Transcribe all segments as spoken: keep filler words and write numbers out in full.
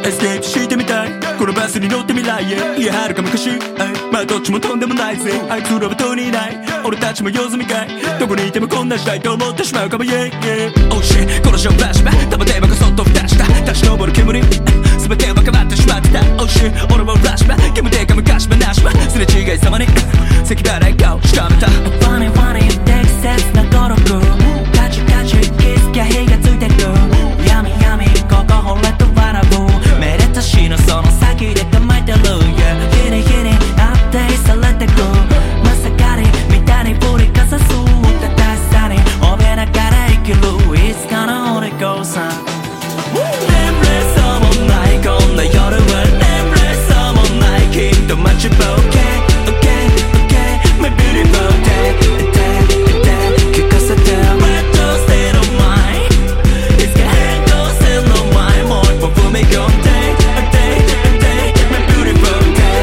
エスケープしてみたいこのバスに乗って未来へいや遥か昔まあどっちもとんでもないぜあいつらはとにいない俺たちも用済みかいどこにいてもこんな時代と思ってしまうかも Yeah yeah Oh shit このショーフラッシュバック玉手箱そっと蓋した立ち上る煙全ては変わってしまってた Oh shit 俺もフラッシュバック煙でか昔話はすれ違いざまに咳払い顔しかめた Funny funny 適切な語録カチカチ気づきゃ火がついてく闇闇ここほれと笑うめでたしのその先で構えてる Yeah 日に日にアップデートされてくまさかりみたいに振りかざす正しさに怯えながら生きるいつかの俺こさ眠れそうもないこんな夜は眠れそうもないきっと待ちぼうけ Okay okay my beautiful day day day 聞かせて Red Door state of mind いつか変更線の前もう一歩踏み込んで Day day my beautiful day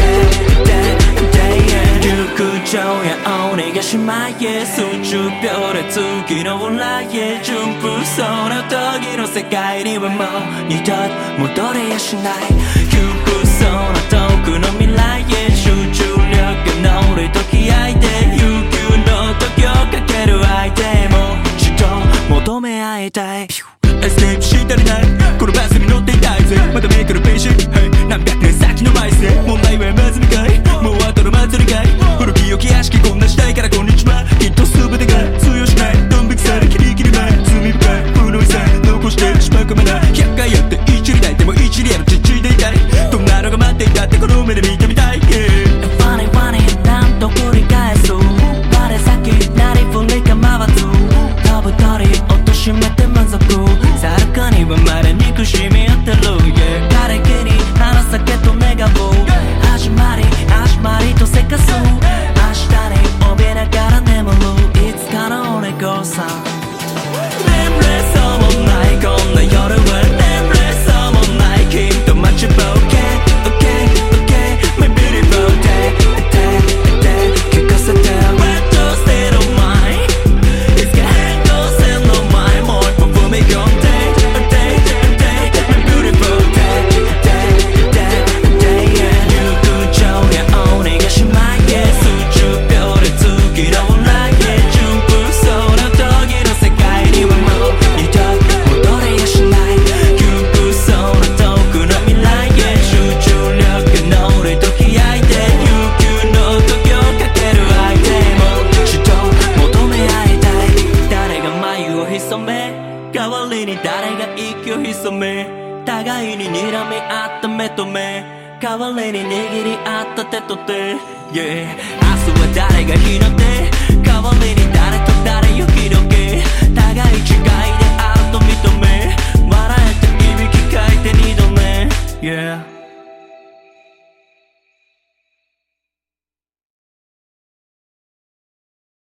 day day day 陸上や青逃がしまえ数十秒で次の未来へ順風そうな時の世界にはもう二度戻れやしない窮屈そうな遠くの未来へ集中力が乗る時合いで悠久の時をかける相手も一度求め合いたいエスケープし足りないこのバスに乗っていたいぜまためくるページ、hey、何百年先の前世問題はまずみかいもう後の祭りかい古き良き屋敷こんな時代からこんにちはきっと全てが通用しないドン引きされキリキリ前罪深い不の遺産残してしまうかまだひゃっかいやって一理泣いても一理やるちちいでいたいどんなのが待っていたってこの目で見てみたい、yeah、 Funny funny 何度繰り返す我先なりふり構わず飛ぶ鳥落としめて満足さるかにはまだ憎しみ合ってる、yeah、枯れ木に花咲けと願う始まり始まりとせかす明日に怯えながら眠るいつかの俺こさ眠れそうもないこんな夜は眠れそうもないきっと待ちぼうけ Okay okay my beautiful day day day 聞かせて Red Door state of mind いつか変更線の前もう一歩踏み込んで Day day day my beautiful day day day day yeah 陸上や青逃がしまえ数十秒で次の未来へ順風そうな時の世界にはもう二度戻れやしない窮屈そうな遠くの未来へ集中力が乗る時合いで悠久の時をかける相手も一度求め合いたい誰が眉を潜め代わりに誰が息を潜め互いに睨み合った目と目代わりに握り合った手と手、yeah、明日は誰が日の出代わりに誰と誰を広げ互い違いであると認め笑えていびきかいて二度目、yeah